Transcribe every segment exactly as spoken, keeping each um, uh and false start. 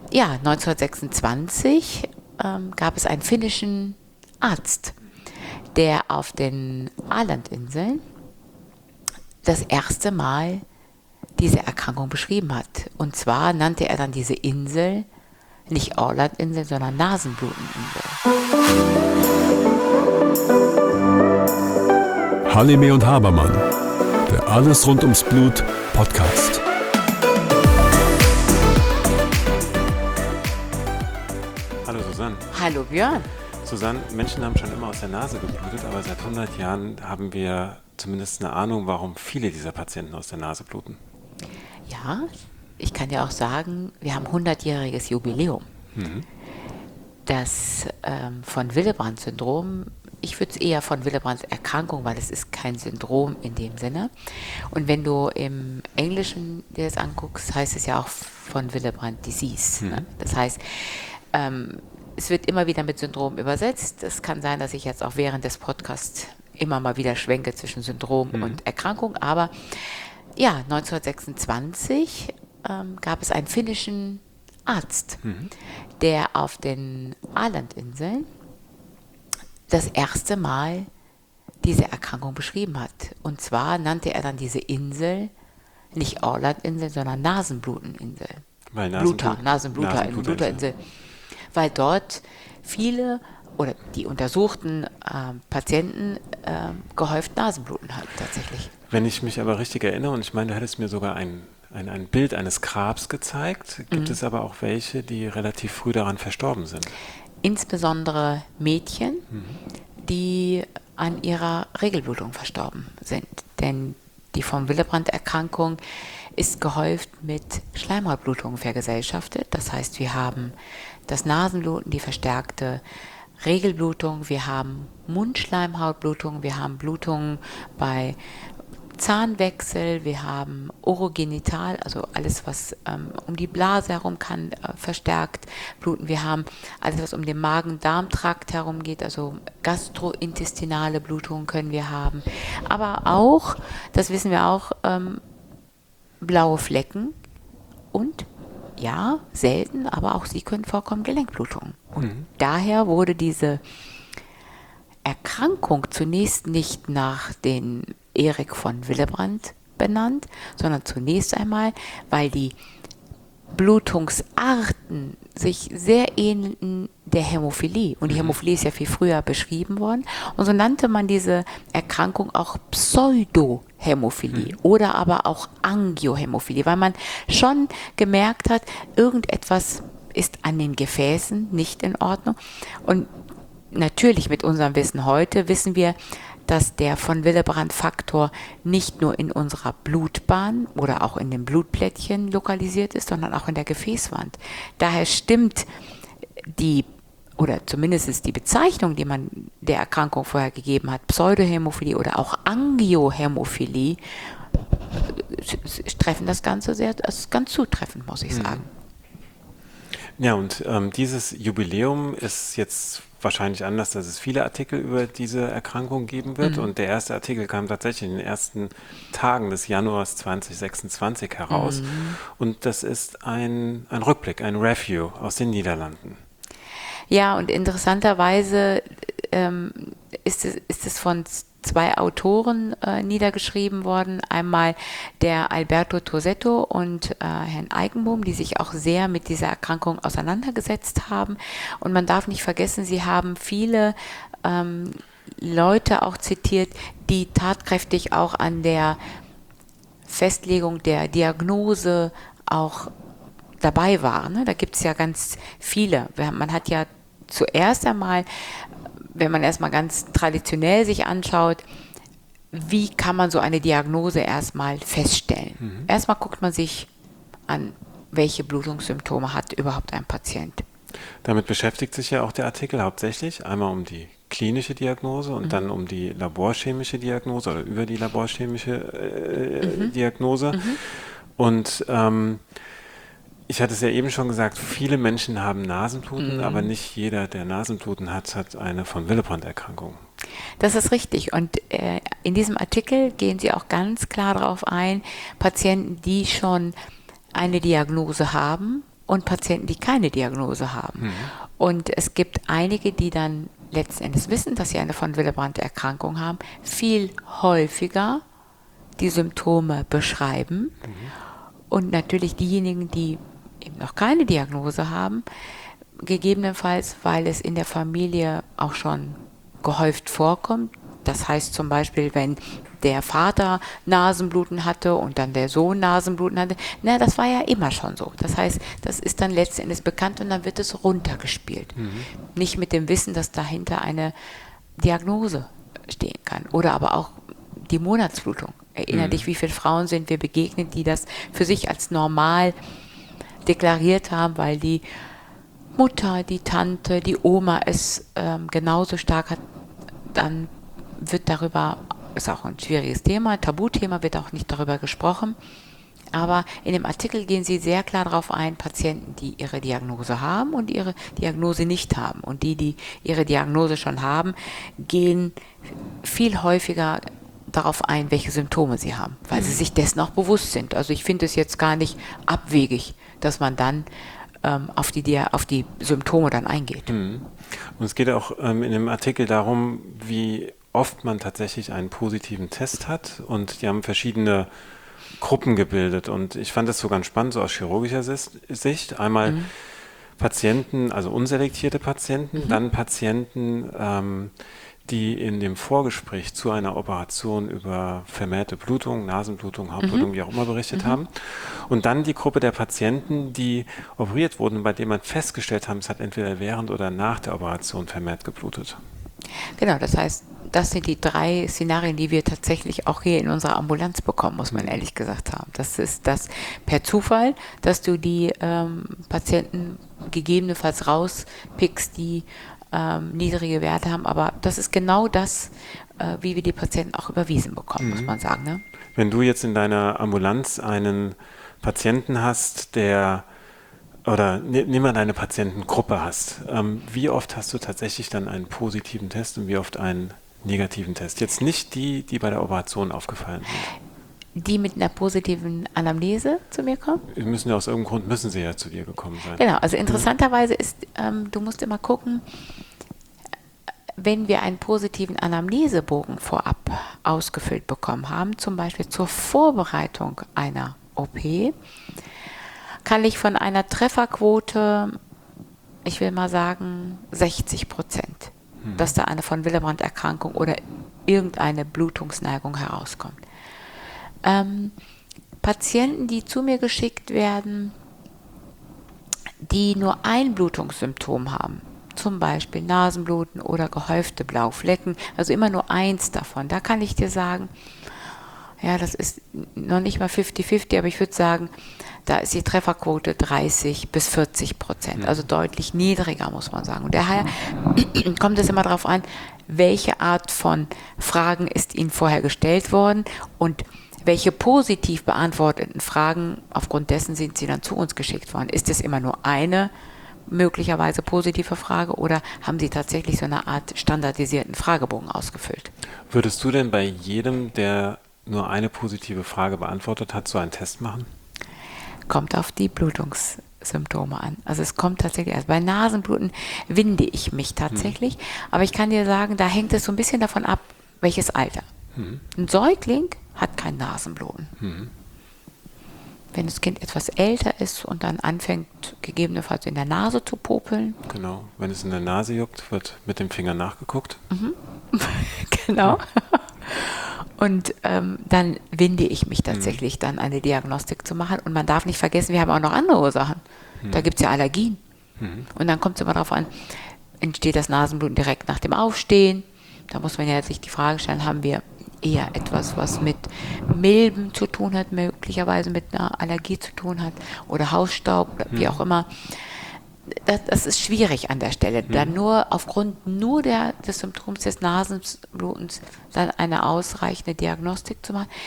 Ja, neunzehnhundertsechsundzwanzig ähm, gab es einen finnischen Arzt, der auf den Ålandinseln das erste Mal diese Erkrankung beschrieben hat. Und zwar nannte er dann diese Insel nicht Ålandinsel, sondern Nasenbluteninsel. Halime und Habermann, der Alles rund ums Blut Podcast. Hallo Susanne. Hallo Björn. Susanne, Menschen haben schon immer aus der Nase geblutet, aber seit hundert Jahren haben wir zumindest eine Ahnung, warum viele dieser Patienten aus der Nase bluten. Ja, ich kann dir auch sagen, wir haben hundertjähriges Jubiläum. Mhm. Das ähm, von Willebrand-Syndrom, ich würde es eher von Willebrands Erkrankung, weil es ist kein Syndrom in dem Sinne. Und wenn du im Englischen dir das anguckst, heißt es ja auch von Willebrand Disease. Mhm. Ne? Das heißt, ähm, es wird immer wieder mit Syndrom übersetzt. Es kann sein, dass ich jetzt auch während des Podcasts immer mal wieder schwenke zwischen Syndrom Mhm. und Erkrankung. Aber ja, neunzehnhundertsechsundzwanzig ähm, gab es einen finnischen Arzt, Mhm. der auf den Ålandinseln das erste Mal diese Erkrankung beschrieben hat. Und zwar nannte er dann diese Insel nicht Ålandinsel, sondern Nasenbluteninsel. Weil Bluter, Nasenblut- Nasenbluter, Nasenbluterinseln. Bluterinsel. Weil dort viele oder die untersuchten ähm, Patienten ähm, gehäuft Nasenbluten hatten tatsächlich. Wenn ich mich aber richtig erinnere, und ich meine, du hättest mir sogar ein, ein, ein Bild eines Grabs gezeigt, gibt Mhm. es aber auch welche, die relativ früh daran verstorben sind. Insbesondere Mädchen, Mhm. die an ihrer Regelblutung verstorben sind. Denn die von Willebrand-Erkrankung ist gehäuft mit Schleimhautblutungen vergesellschaftet. Das heißt, wir haben das Nasenbluten, die verstärkte Regelblutung, wir haben Mundschleimhautblutungen, wir haben Blutungen bei Zahnwechsel, wir haben Orogenital, also alles, was ähm, um die Blase herum kann, äh, verstärkt bluten. Wir haben alles, was um den Magen-Darm-Trakt herum geht, also gastrointestinale Blutungen können wir haben. Aber auch, das wissen wir auch, ähm, blaue Flecken und, ja, selten, aber auch sie können vorkommen, Gelenkblutungen. Und Mhm. daher wurde diese Erkrankung zunächst nicht nach den Erik von Willebrand benannt, sondern zunächst einmal, weil die Blutungsarten sich sehr ähneln der Hämophilie. Und die Hämophilie ist ja viel früher beschrieben worden. Und so nannte man diese Erkrankung auch Pseudohämophilie Mhm. oder aber auch Angiohämophilie, weil man schon gemerkt hat, irgendetwas ist an den Gefäßen nicht in Ordnung. Und natürlich mit unserem Wissen heute wissen wir, dass der von Willebrand-Faktor nicht nur in unserer Blutbahn oder auch in den Blutplättchen lokalisiert ist, sondern auch in der Gefäßwand. Daher stimmt die, oder zumindest ist die Bezeichnung, die man der Erkrankung vorher gegeben hat, Pseudohämophilie oder auch Angiohämophilie, treffen das Ganze sehr, das ist ganz zutreffend, muss ich sagen. Ja, und ähm, dieses Jubiläum ist jetzt wahrscheinlich anders, dass es viele Artikel über diese Erkrankung geben wird. Mhm. Und der erste Artikel kam tatsächlich in den ersten Tagen des Januars zweitausendsechsundzwanzig heraus. Mhm. Und das ist ein, ein Rückblick, ein Review aus den Niederlanden. Ja, und interessanterweise ähm, ist es, ist es von zwei Autoren äh, niedergeschrieben worden. Einmal der Alberto Tosetto und äh, Herrn Eigenbohm, die sich auch sehr mit dieser Erkrankung auseinandergesetzt haben. Und man darf nicht vergessen, sie haben viele ähm, Leute auch zitiert, die tatkräftig auch an der Festlegung der Diagnose auch dabei waren. Ne? Da gibt es ja ganz viele. Man hat ja zuerst einmal, wenn man erstmal ganz traditionell sich anschaut, wie kann man so eine Diagnose erstmal feststellen? Mhm. Erstmal guckt man sich an, welche Blutungssymptome hat überhaupt ein Patient. Damit beschäftigt sich ja auch der Artikel hauptsächlich. Einmal um die klinische Diagnose und Mhm. dann um die laborchemische Diagnose oder über die laborchemische äh, Mhm. Diagnose. Mhm. Und ähm, ich hatte es ja eben schon gesagt, viele Menschen haben Nasenbluten, Mhm. aber nicht jeder, der Nasenbluten hat, hat eine von Willebrand-Erkrankung. Das ist richtig. Und äh, in diesem Artikel gehen Sie auch ganz klar darauf ein, Patienten, die schon eine Diagnose haben, und Patienten, die keine Diagnose haben. Mhm. Und es gibt einige, die dann letzten Endes wissen, dass sie eine von Willebrand-Erkrankung haben, viel häufiger die Symptome beschreiben. Mhm. Und natürlich diejenigen, die eben noch keine Diagnose haben, gegebenenfalls, weil es in der Familie auch schon gehäuft vorkommt. Das heißt zum Beispiel, wenn der Vater Nasenbluten hatte und dann der Sohn Nasenbluten hatte, na, das war ja immer schon so. Das heißt, das ist dann letzten Endes bekannt und dann wird es runtergespielt. Mhm. Nicht mit dem Wissen, dass dahinter eine Diagnose stehen kann. Oder aber auch die Monatsblutung. Erinner mhm. dich, wie viele Frauen sind wir begegnet, die das für sich als normal deklariert haben, weil die Mutter, die Tante, die Oma es ähm, genauso stark hat. Dann wird darüber, ist auch ein schwieriges Thema, Tabuthema, wird auch nicht darüber gesprochen. Aber in dem Artikel gehen Sie sehr klar darauf ein, Patienten, die ihre Diagnose haben und ihre Diagnose nicht haben. Und die, die ihre Diagnose schon haben, gehen viel häufiger darauf ein, welche Symptome sie haben, weil mhm. sie sich dessen auch bewusst sind. Also ich finde es jetzt gar nicht abwegig, dass man dann ähm, auf, die, auf die Symptome dann eingeht. Mhm. Und es geht auch ähm, in dem Artikel darum, wie oft man tatsächlich einen positiven Test hat, und die haben verschiedene Gruppen gebildet, und ich fand das so ganz spannend, so aus chirurgischer Sicht. Einmal mhm. Patienten, also unselektierte Patienten, mhm. dann Patienten, ähm, die in dem Vorgespräch zu einer Operation über vermehrte Blutung, Nasenblutung, Hautblutung, mhm. wie auch immer berichtet mhm. haben. Und dann die Gruppe der Patienten, die operiert wurden, bei denen man festgestellt hat, es hat entweder während oder nach der Operation vermehrt geblutet. Genau, das heißt, das sind die drei Szenarien, die wir tatsächlich auch hier in unserer Ambulanz bekommen, muss man mhm. ehrlich gesagt haben. Das ist das per Zufall, dass du die ähm, Patienten gegebenenfalls rauspickst, die ähm, niedrige Werte haben, aber das ist genau das, äh, wie wir die Patienten auch überwiesen bekommen, mhm. muss man sagen. Ne? Wenn du jetzt in deiner Ambulanz einen Patienten hast, der oder nimm mal deine Patientengruppe hast, ähm, wie oft hast du tatsächlich dann einen positiven Test und wie oft einen negativen Test? Jetzt nicht die, die bei der Operation aufgefallen sind. Die mit einer positiven Anamnese zu mir kommen? Die müssen ja aus irgendeinem Grund, müssen sie ja zu dir gekommen sein. Genau, also interessanterweise ist, ähm, du musst immer gucken, wenn wir einen positiven Anamnesebogen vorab ausgefüllt bekommen haben, zum Beispiel zur Vorbereitung einer O P, kann ich von einer Trefferquote, ich will mal sagen, sechzig Prozent, hm. dass da eine von Willebrand-Erkrankung oder irgendeine Blutungsneigung herauskommt. Ähm, Patienten, die zu mir geschickt werden, die nur ein Blutungssymptom haben, zum Beispiel Nasenbluten oder gehäufte Blauflecken, also immer nur eins davon, da kann ich dir sagen, ja, das ist noch nicht mal fünfzig fünfzig, aber ich würde sagen, da ist die Trefferquote dreißig bis vierzig Prozent, also deutlich niedriger, muss man sagen. Und daher kommt es immer darauf an, welche Art von Fragen ist Ihnen vorher gestellt worden und welche positiv beantworteten Fragen, aufgrund dessen sind Sie dann zu uns geschickt worden. Ist es immer nur eine möglicherweise positive Frage oder haben Sie tatsächlich so eine Art standardisierten Fragebogen ausgefüllt? Würdest du denn bei jedem, der nur eine positive Frage beantwortet hat, so einen Test machen? Kommt auf die Blutungssymptome an. Also es kommt tatsächlich, also bei Nasenbluten winde ich mich tatsächlich, hm. aber ich kann dir sagen, da hängt es so ein bisschen davon ab, welches Alter. Hm. Ein Säugling hat kein Nasenbluten. Hm. Wenn das Kind etwas älter ist und dann anfängt, gegebenenfalls in der Nase zu popeln. Genau, wenn es in der Nase juckt, wird mit dem Finger nachgeguckt. Mhm. Genau. Und ähm, dann winde ich mich tatsächlich, mhm. dann eine Diagnostik zu machen. Und man darf nicht vergessen, wir haben auch noch andere Ursachen. Mhm. Da gibt es ja Allergien. Mhm. Und dann kommt es immer darauf an, entsteht das Nasenbluten direkt nach dem Aufstehen? Da muss man ja sich die Frage stellen, haben wir eher etwas, was mit Milben zu tun hat, möglicherweise mit einer Allergie zu tun hat oder Hausstaub oder wie auch immer. Das, das ist schwierig an der Stelle, mhm. dann nur aufgrund nur der, des Symptoms des Nasenblutens dann eine ausreichende Diagnostik zu machen.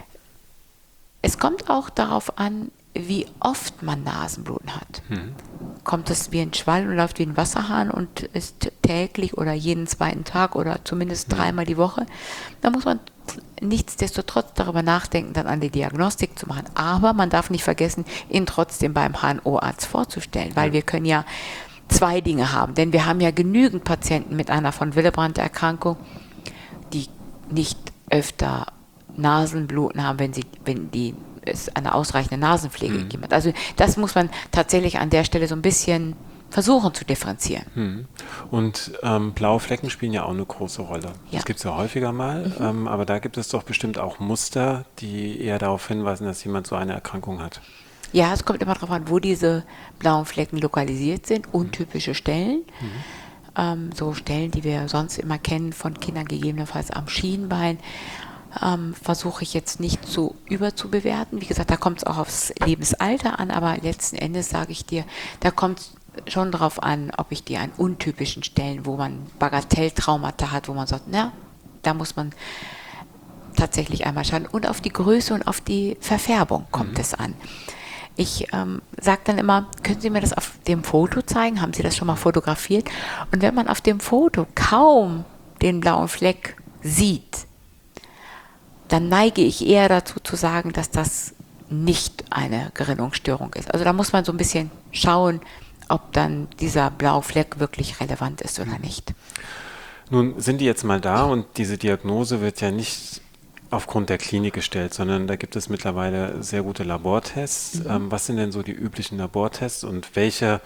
Es kommt auch darauf an, wie oft man Nasenbluten hat. Mhm. Kommt es wie ein Schwall und läuft wie ein Wasserhahn und ist täglich oder jeden zweiten Tag oder zumindest dreimal die Woche, dann muss man nichtsdestotrotz darüber nachdenken, dann eine Diagnostik zu machen. Aber man darf nicht vergessen, ihn trotzdem beim H N O-Arzt vorzustellen, weil Ja. wir können ja zwei Dinge haben. Denn wir haben ja genügend Patienten mit einer von Willebrand-Erkrankung, die nicht öfter Nasenbluten haben, wenn sie, wenn die es eine ausreichende Nasenpflege Mhm. gegeben hat. Also das muss man tatsächlich an der Stelle so ein bisschen versuchen zu differenzieren. Hm. Und ähm, blaue Flecken spielen ja auch eine große Rolle. Ja. Das gibt es ja häufiger mal, ähm, aber da gibt es doch bestimmt auch Muster, die eher darauf hinweisen, dass jemand so eine Erkrankung hat. Ja, es kommt immer darauf an, wo diese blauen Flecken lokalisiert sind. Untypische Stellen. Ähm, so Stellen, die wir sonst immer kennen von Kindern, gegebenenfalls am Schienbein. Ähm, versuche ich jetzt nicht so überzubewerten. Wie gesagt, da kommt es auch aufs Lebensalter an, aber letzten Endes sage ich dir, da kommt es schon darauf an, ob ich dir an untypischen Stellen, wo man Bagatelltraumata hat, wo man sagt, na, da muss man tatsächlich einmal schauen. Und auf die Größe und auf die Verfärbung kommt Mhm. es an. Ich ähm, sage dann immer, können Sie mir das auf dem Foto zeigen? Haben Sie das schon mal fotografiert? Und wenn man auf dem Foto kaum den blauen Fleck sieht, dann neige ich eher dazu zu sagen, dass das nicht eine Gerinnungsstörung ist. Also da muss man so ein bisschen schauen, ob dann dieser blaue Fleck wirklich relevant ist oder nicht. Nun sind die jetzt mal da und diese Diagnose wird ja nicht aufgrund der Klinik gestellt, sondern da gibt es mittlerweile sehr gute Labortests. Mhm. Ähm, was sind denn so die üblichen Labortests und welche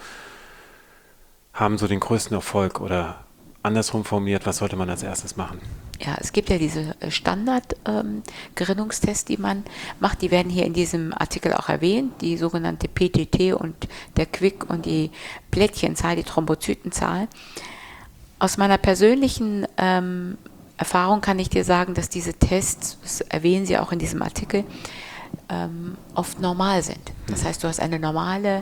haben so den größten Erfolg? Oder andersrum formuliert, was sollte man als erstes machen? Ja, es gibt ja diese Standard-Gerinnungstests, die man macht. Die werden hier in diesem Artikel auch erwähnt, die sogenannte P T T und der Quick und die Plättchenzahl, die Thrombozytenzahl. Aus meiner persönlichen ähm, Erfahrung kann ich dir sagen, dass diese Tests, das erwähnen sie auch in diesem Artikel, ähm, oft normal sind. Das heißt, du hast eine normale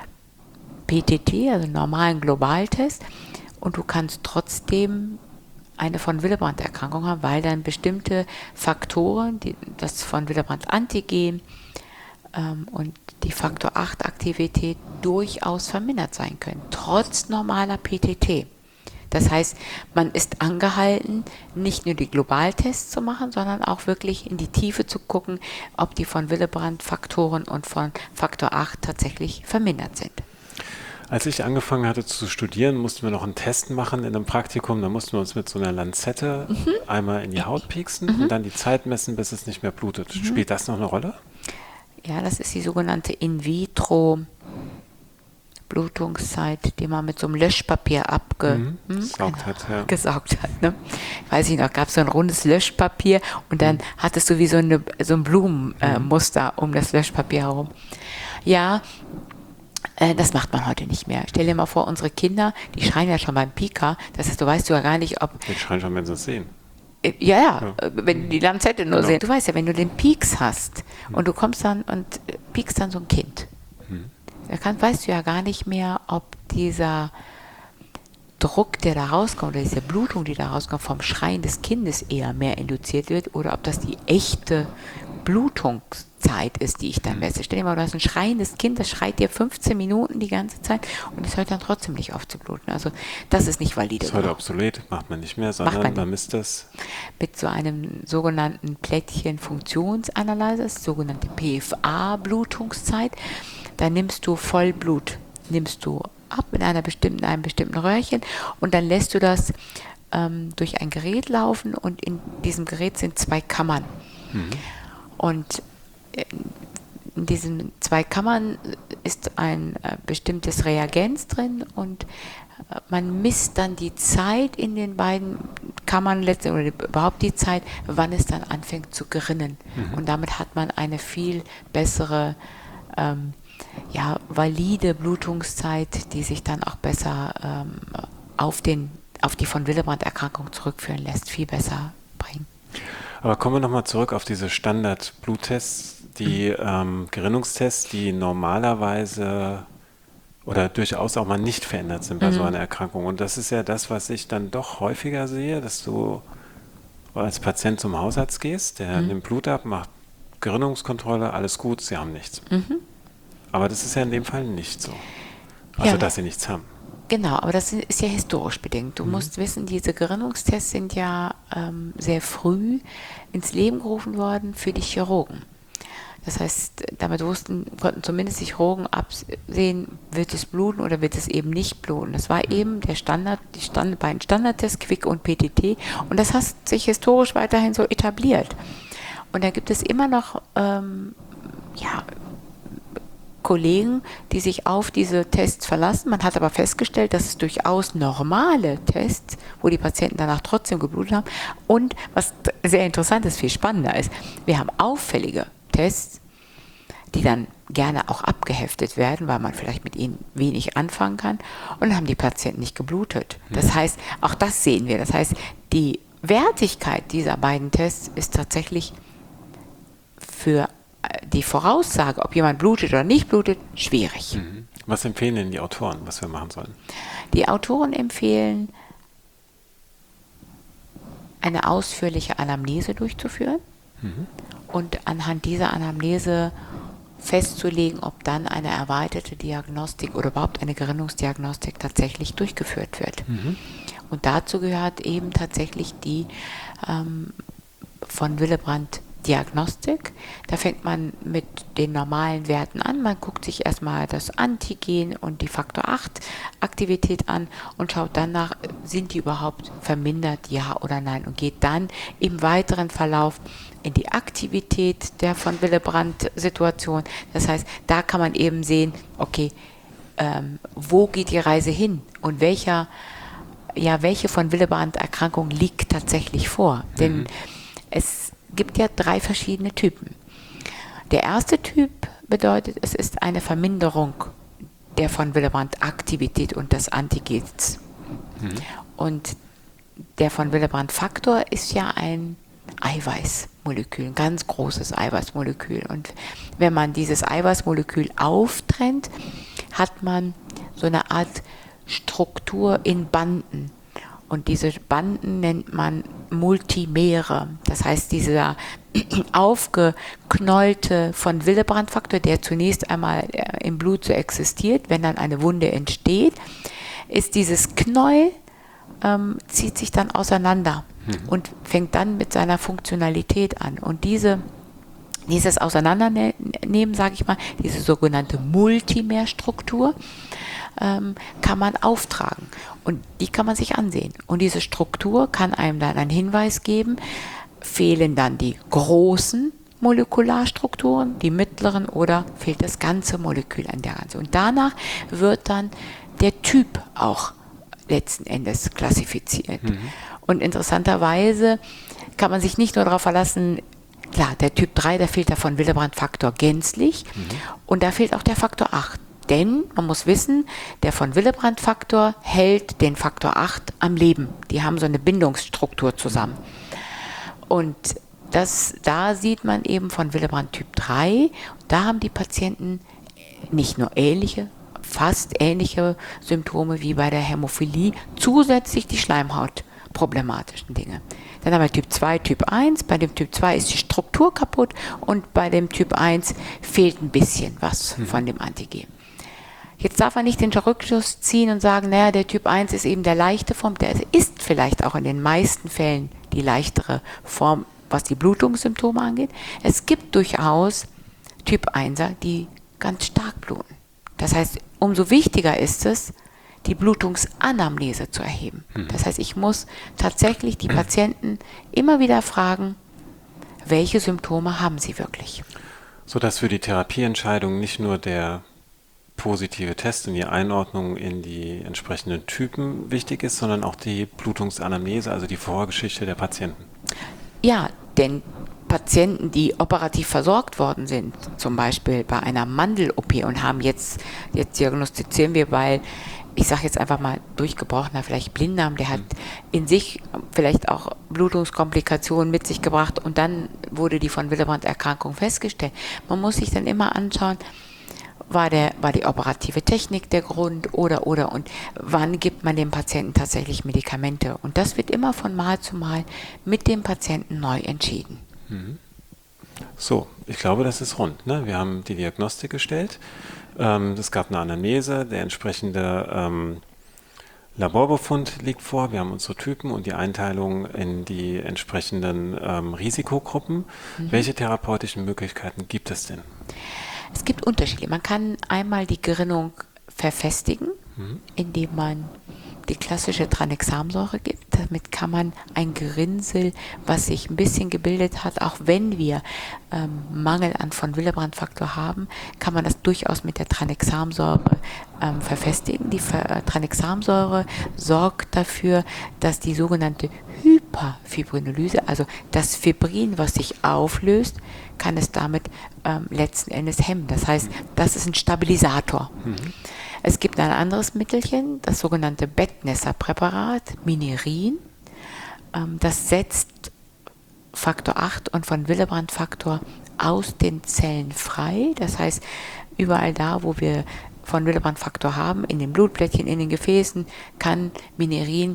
P T T, also einen normalen Globaltest, und du kannst trotzdem eine von Willebrand-Erkrankung haben, weil dann bestimmte Faktoren, die, das von Willebrand-Antigen ähm, und die Faktor acht Aktivität durchaus vermindert sein können, trotz normaler P T T. Das heißt, man ist angehalten, nicht nur die Globaltests zu machen, sondern auch wirklich in die Tiefe zu gucken, ob die von Willebrand-Faktoren und von Faktor acht tatsächlich vermindert sind. Als ich angefangen hatte zu studieren, mussten wir noch einen Test machen in einem Praktikum. Da mussten wir uns mit so einer Lanzette mhm. einmal in die Haut pieksen mhm. und dann die Zeit messen, bis es nicht mehr blutet. Mhm. Spielt das noch eine Rolle? Ja, das ist die sogenannte In-vitro-Blutungszeit, die man mit so einem Löschpapier abgesaugt mhm. hm? hat. Ja. Gesaugt hat, ne? Weiß ich noch, gab es so ein rundes Löschpapier und dann mhm. hattest du wie so, eine, so ein Blumenmuster äh, um das Löschpapier herum. Ja, das macht man heute nicht mehr. Stell dir mal vor, unsere Kinder, die schreien ja schon beim Pika. Das heißt, du weißt ja gar nicht, ob... Die schreien schon, wenn sie es sehen. Ja, ja, ja. Wenn die Lanzette nur genau. sehen. Du weißt ja, wenn du den Pieks hast und du kommst dann und piekst dann so ein Kind, hm. da kann, weißt du ja gar nicht mehr, ob dieser Druck, der da rauskommt, oder diese Blutung, die da rauskommt, vom Schreien des Kindes eher mehr induziert wird oder ob das die echte Blutungszeit ist, die ich dann messe. Stell dir mal, du hast ein schreiendes Kind, das schreit dir fünfzehn Minuten die ganze Zeit und es hört dann trotzdem nicht auf zu bluten. Also das ist nicht valide. Das ist heute obsolet, macht man nicht mehr, sondern man, man misst das. Mit so einem sogenannten Plättchen-Funktionsanalyzer, das sogenannte P F A-Blutungszeit. Da nimmst du Vollblut, nimmst du ab in einer bestimmten, einem bestimmten Röhrchen und dann lässt du das ähm, durch ein Gerät laufen und in diesem Gerät sind zwei Kammern. Mhm. Und in diesen zwei Kammern ist ein äh, bestimmtes Reagenz drin und äh, man misst dann die Zeit in den beiden Kammern letztendlich oder überhaupt die Zeit, wann es dann anfängt zu gerinnen. Mhm. Und damit hat man eine viel bessere, ähm, ja, valide Blutungszeit, die sich dann auch besser ähm, auf, den, auf die von Willebrand-Erkrankung zurückführen lässt, viel besser bringen. Aber kommen wir nochmal zurück auf diese Standard-Bluttests, die ähm, Gerinnungstests, die normalerweise oder durchaus auch mal nicht verändert sind bei mhm. so einer Erkrankung. Und das ist ja das, was ich dann doch häufiger sehe, dass du als Patient zum Hausarzt gehst, der mhm. nimmt Blut ab, macht Gerinnungskontrolle, alles gut, sie haben nichts. Mhm. Aber das ist ja in dem Fall nicht so. Also, ja. dass sie nichts haben. Genau, aber das ist ja historisch bedingt. Du Mhm. musst wissen, diese Gerinnungstests sind ja ähm, sehr früh ins Leben gerufen worden für die Chirurgen. Das heißt, damit wussten, konnten zumindest die Chirurgen absehen, wird es bluten oder wird es eben nicht bluten. Das war eben der Standard, die Stand, beiden Standardtests, Quick und P T T. Und das hat sich historisch weiterhin so etabliert. Und da gibt es immer noch ähm, ja, Kollegen, die sich auf diese Tests verlassen. Man hat aber festgestellt, dass es durchaus normale Tests, wo die Patienten danach trotzdem geblutet haben. Und was sehr interessant ist, viel spannender ist, wir haben auffällige Tests, die dann gerne auch abgeheftet werden, weil man vielleicht mit ihnen wenig anfangen kann. Und dann haben die Patienten nicht geblutet. Das heißt, auch das sehen wir. Das heißt, die Wertigkeit dieser beiden Tests ist tatsächlich für die Voraussage, ob jemand blutet oder nicht blutet, schwierig. Mhm. Was empfehlen denn die Autoren, was wir machen sollen? Die Autoren empfehlen, eine ausführliche Anamnese durchzuführen mhm. und anhand dieser Anamnese festzulegen, ob dann eine erweiterte Diagnostik oder überhaupt eine Gerinnungsdiagnostik tatsächlich durchgeführt wird. Mhm. Und dazu gehört eben tatsächlich die ähm, von Willebrand Diagnostik. Da fängt man mit den normalen Werten an. Man guckt sich erstmal das Antigen und die Faktor acht Aktivität an und schaut dann nach, sind die überhaupt vermindert, ja oder nein, und geht dann im weiteren Verlauf in die Aktivität der von Willebrand Situation. Das heißt, da kann man eben sehen, okay, ähm, wo geht die Reise hin und welcher, ja, welche von Willebrand Erkrankung liegt tatsächlich vor. Mhm. Denn es gibt ja drei verschiedene Typen. Der erste Typ bedeutet, es ist eine Verminderung der von Willebrand Aktivität und des Antigens. Mhm. Und der von Willebrand Faktor ist ja ein Eiweißmolekül, ein ganz großes Eiweißmolekül. Und wenn man dieses Eiweißmolekül auftrennt, hat man so eine Art Struktur in Banden. Und diese Banden nennt man Multimere. Das heißt, dieser aufgeknollte von Willebrand-Faktor, der zunächst einmal im Blut so existiert, wenn dann eine Wunde entsteht, ist dieses Knäuel, ähm, zieht sich dann auseinander mhm. und fängt dann mit seiner Funktionalität an. Und diese Dieses Auseinandernehmen, sage ich mal, diese sogenannte Multimerstruktur, ähm, kann man auftragen und die kann man sich ansehen. Und diese Struktur kann einem dann einen Hinweis geben, fehlen dann die großen Molekularstrukturen, die mittleren oder fehlt das ganze Molekül an der Ganze. Und danach wird dann der Typ auch letzten Endes klassifiziert. Mhm. Und interessanterweise kann man sich nicht nur darauf verlassen, klar, der Typ drei, da fehlt der von Willebrand-Faktor gänzlich mhm. und da fehlt auch der Faktor acht. Denn man muss wissen, der von Willebrand-Faktor hält den Faktor acht am Leben. Die haben so eine Bindungsstruktur zusammen. Und das, da sieht man eben von Willebrand Typ drei, da haben die Patienten nicht nur ähnliche, fast ähnliche Symptome wie bei der Hämophilie, zusätzlich die schleimhautproblematischen Dinge. Dann haben wir Typ zwei, Typ eins. Bei dem Typ zwei ist die Struktur kaputt und bei dem Typ eins fehlt ein bisschen was mhm. von dem Antigen. Jetzt darf man nicht den Rückschluss ziehen und sagen, naja, der Typ eins ist eben der leichte Form. Der ist vielleicht auch in den meisten Fällen die leichtere Form, was die Blutungssymptome angeht. Es gibt durchaus Typ einser, die ganz stark bluten. Das heißt, umso wichtiger ist es, die Blutungsanamnese zu erheben. Mhm. Das heißt, ich muss tatsächlich die Patienten immer wieder fragen, welche Symptome haben sie wirklich. Sodass für die Therapieentscheidung nicht nur der positive Test und die Einordnung in die entsprechenden Typen wichtig ist, sondern auch die Blutungsanamnese, also die Vorgeschichte der Patienten. Ja, denn Patienten, die operativ versorgt worden sind, zum Beispiel bei einer Mandel-O P und haben jetzt, jetzt diagnostizieren wir, weil ich sage jetzt einfach mal durchgebrochener, vielleicht Blinddarm, der hat in sich vielleicht auch Blutungskomplikationen mit sich gebracht und dann wurde die von Willebrand-Erkrankung festgestellt. Man muss sich dann immer anschauen, war, der, war die operative Technik der Grund oder, oder und wann gibt man dem Patienten tatsächlich Medikamente. Und das wird immer von Mal zu Mal mit dem Patienten neu entschieden. So, ich glaube, das ist rund. Ne? Wir haben die Diagnostik gestellt. Ähm, es gab eine Anamnese, der entsprechende ähm, Laborbefund liegt vor, wir haben unsere Typen und die Einteilung in die entsprechenden ähm, Risikogruppen. Mhm. Welche therapeutischen Möglichkeiten gibt es denn? Es gibt Unterschiede. Man kann einmal die Gerinnung verfestigen, mhm. indem man die klassische Tranexamsäure gibt. Damit kann man ein Gerinnsel, was sich ein bisschen gebildet hat, auch wenn wir ähm, Mangel an von Willebrand-Faktor haben, kann man das durchaus mit der Tranexamsäure ähm, verfestigen. Die Ver- Tranexamsäure sorgt dafür, dass die sogenannte Hyperfibrinolyse, also das Fibrin, was sich auflöst, kann es damit ähm, letzten Endes hemmen. Das heißt, das ist ein Stabilisator. Mhm. Es gibt ein anderes Mittelchen, das sogenannte Bettnässer-Präparat, Minerin. Ähm, das setzt Faktor acht und von Willebrand-Faktor aus den Zellen frei. Das heißt, überall da, wo wir von Willebrand-Faktor haben, in den Blutplättchen, in den Gefäßen, kann Minerin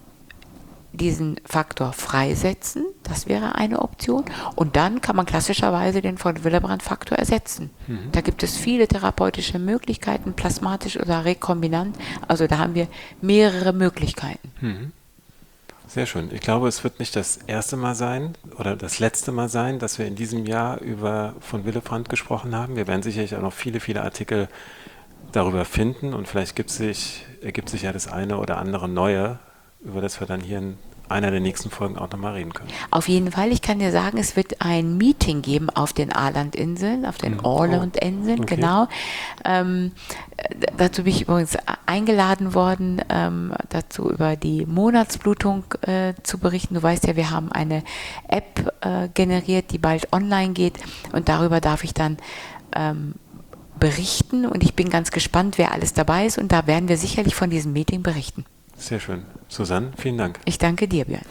diesen Faktor freisetzen. Das wäre eine Option. Und dann kann man klassischerweise den von Willebrand-Faktor ersetzen. Mhm. Da gibt es viele therapeutische Möglichkeiten, plasmatisch oder rekombinant. Also da haben wir mehrere Möglichkeiten. Mhm. Sehr schön. Ich glaube, es wird nicht das erste Mal sein oder das letzte Mal sein, dass wir in diesem Jahr über von Willebrand gesprochen haben. Wir werden sicherlich auch noch viele, viele Artikel darüber finden und vielleicht gibt sich, ergibt sich ja das eine oder andere Neue, über das wir dann hier in einer der nächsten Folgen auch nochmal reden können. Auf jeden Fall. Ich kann dir sagen, es wird ein Meeting geben auf den Ålandinseln, auf den Ålandinseln, okay. Genau. Ähm, dazu bin ich übrigens eingeladen worden, ähm, dazu über die Monatsblutung äh, zu berichten. Du weißt ja, wir haben eine App äh, generiert, die bald online geht und darüber darf ich dann ähm, berichten und ich bin ganz gespannt, wer alles dabei ist und da werden wir sicherlich von diesem Meeting berichten. Sehr schön. Susanne, vielen Dank. Ich danke dir, Björn.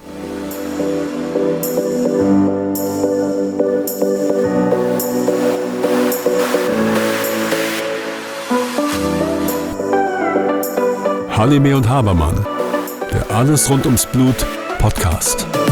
Halime und Habermann, der Alles rund ums Blut Podcast.